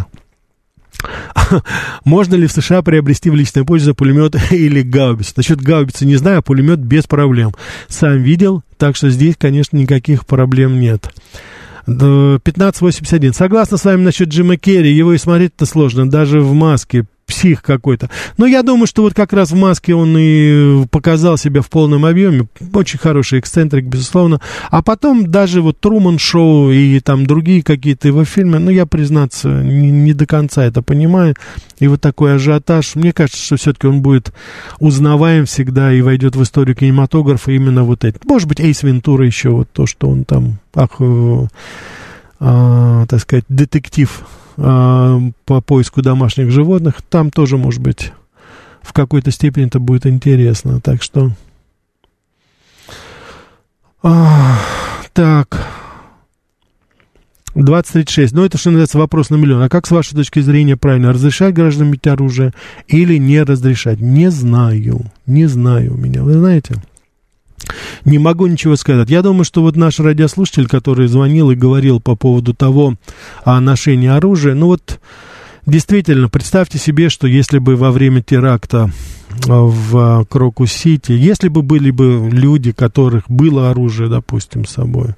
Можно ли в США приобрести в личной пользу пулемет или гаубицу? Насчет гаубицы не знаю, а пулемет без проблем. Сам видел, так что здесь, конечно, никаких проблем нет. пятнадцать восемьдесят один. Согласна с вами насчет Джима Керри. Его и смотреть-то сложно, даже в маске. Псих какой-то. Но я думаю, что вот как раз в маске он и показал себя в полном объеме. Очень хороший эксцентрик, безусловно. А потом даже вот Труман Шоу и там другие какие-то его фильмы, ну, я, признаться, не, не до конца это понимаю. И вот такой ажиотаж. Мне кажется, что все-таки он будет узнаваем всегда и войдет в историю кинематографа именно вот это. Может быть, Эйс Вентура еще, вот то, что он там, ах, э, э, так сказать, детектив по поиску домашних животных, там тоже, может быть, в какой-то степени это будет интересно. Так что... А, так... двадцать тридцать шесть. Ну, это, что называется, вопрос на миллион. А как, с вашей точки зрения, правильно, разрешать гражданам иметь оружие или не разрешать? Не знаю. Не знаю у меня. Вы знаете... Не могу ничего сказать. Я думаю, что вот наш радиослушатель, который звонил и говорил по поводу того, о ношении оружия, ну вот, действительно, представьте себе, что если бы во время теракта в Крокус-Сити, если бы были бы люди, у которых было оружие, допустим, с собой,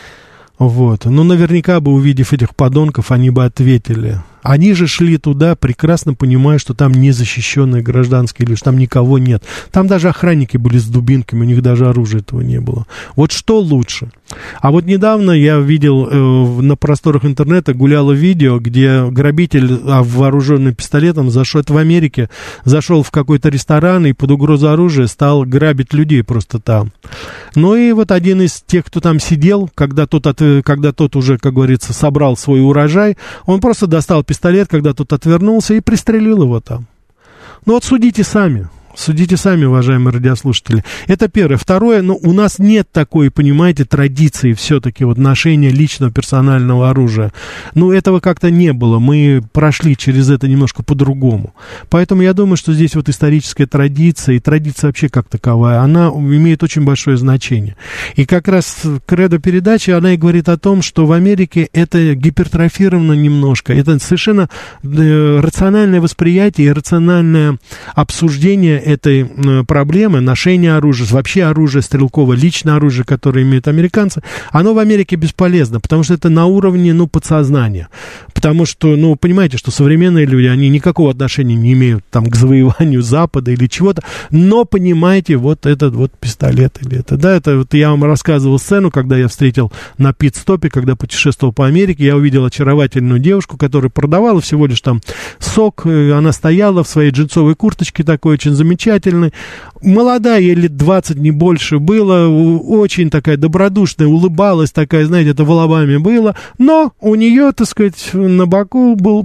вот, ну, наверняка бы, увидев этих подонков, они бы ответили. Они же шли туда, прекрасно понимая, что там незащищенные гражданские люди, что там никого нет. Там даже охранники были с дубинками, у них даже оружия этого не было. Вот что лучше? А вот недавно я видел э, на просторах интернета, гуляло видео, где грабитель, а, вооруженный пистолетом, зашел в Америке, зашел в какой-то ресторан и под угрозой оружия стал грабить людей просто там. Ну и вот один из тех, кто там сидел, когда тот, от, когда тот уже, как говорится, собрал свой урожай, он просто достал пистолет, когда тот отвернулся, и пристрелил его там. Ну вот судите сами. Судите сами, уважаемые радиослушатели. Это первое. Второе, ну, у нас нет такой, понимаете, традиции все-таки вот ношения личного персонального оружия. Ну, этого как-то не было. Мы прошли через это немножко по-другому. Поэтому я думаю, что здесь вот историческая традиция, и традиция вообще как таковая, она имеет очень большое значение. И как раз кредо передачи, она и говорит о том, что в Америке это гипертрофировано немножко. Это совершенно э, рациональное восприятие и рациональное обсуждение этой проблемы, ношения оружия, вообще оружие стрелковое, личное оружие, которое имеют американцы, оно в Америке бесполезно, потому что это на уровне, ну, подсознания. Потому что, ну, понимаете, что современные люди, они никакого отношения не имеют там к завоеванию Запада или чего-то, но, понимаете, вот этот вот пистолет или это, да, это вот я вам рассказывал сцену, когда я встретил на пит-стопе, когда путешествовал по Америке, я увидел очаровательную девушку, которая продавала всего лишь там сок, она стояла в своей джинсовой курточке такой, очень замечательной, замечательный, молодая, ей лет двадцать, не больше было, очень такая добродушная, улыбалась такая, знаете, это в Алабаме было, но у нее, так сказать, на боку был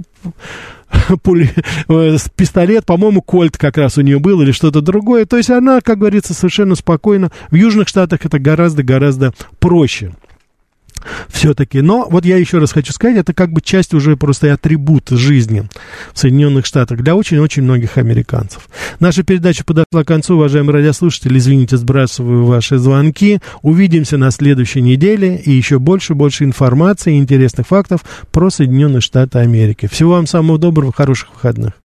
пули, пистолет, по-моему, Кольт как раз у нее был или что-то другое, то есть она, как говорится, совершенно спокойно, в Южных Штатах это гораздо-гораздо проще. Все-таки, но вот я еще раз хочу сказать, это как бы часть уже просто атрибут жизни в Соединенных Штатах для очень-очень многих американцев. Наша передача подошла к концу, уважаемые радиослушатели, извините, сбрасываю ваши звонки, увидимся на следующей неделе и еще больше-больше информации и интересных фактов про Соединенные Штаты Америки. Всего вам самого доброго, хороших выходных.